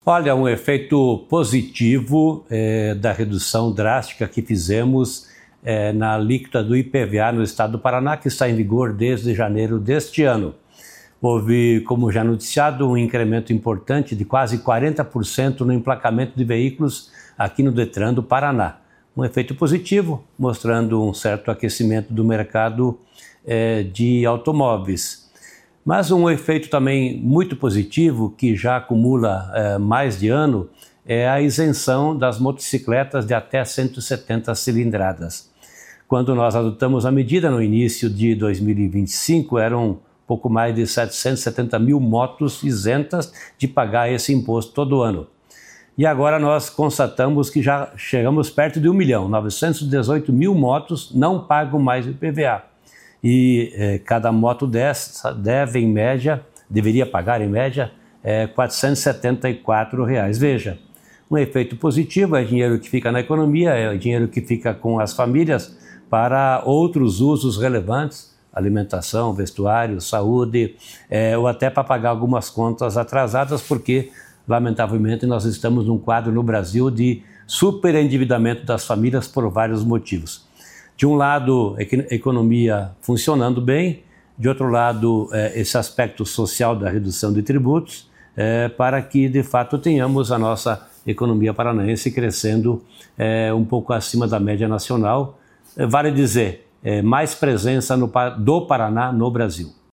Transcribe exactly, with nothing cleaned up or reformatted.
Olha, um efeito positivo é, da redução drástica que fizemos é, na alíquota do I P V A no estado do Paraná, que está em vigor desde janeiro deste ano. Houve, como já noticiado, um incremento importante de quase quarenta por cento no emplacamento de veículos aqui no Detran do Paraná. Um efeito positivo, mostrando um certo aquecimento do mercado é, de automóveis. Mas um efeito também muito positivo, que já acumula é, mais de ano, é a isenção das motocicletas de até cento e setenta cilindradas. Quando nós adotamos a medida no início de dois mil e vinte e cinco, eram pouco mais de setecentas e setenta mil motos isentas de pagar esse imposto todo ano. E agora nós constatamos que já chegamos perto de um milhão, novecentos e dezoito mil motos não pagam mais o I P V A. E eh, cada moto dessa deve, em média, deveria pagar em média, eh, quatrocentos e setenta e quatro reais. Veja, um efeito positivo é dinheiro que fica na economia, é dinheiro que fica com as famílias para outros usos relevantes, alimentação, vestuário, saúde, eh, ou até para pagar algumas contas atrasadas, porque, lamentavelmente, nós estamos num quadro no Brasil de superendividamento das famílias por vários motivos. De um lado, a economia funcionando bem, de outro lado, esse aspecto social da redução de tributos, para que, de fato, tenhamos a nossa economia paranaense crescendo um pouco acima da média nacional. Vale dizer, mais presença no, do Paraná no Brasil.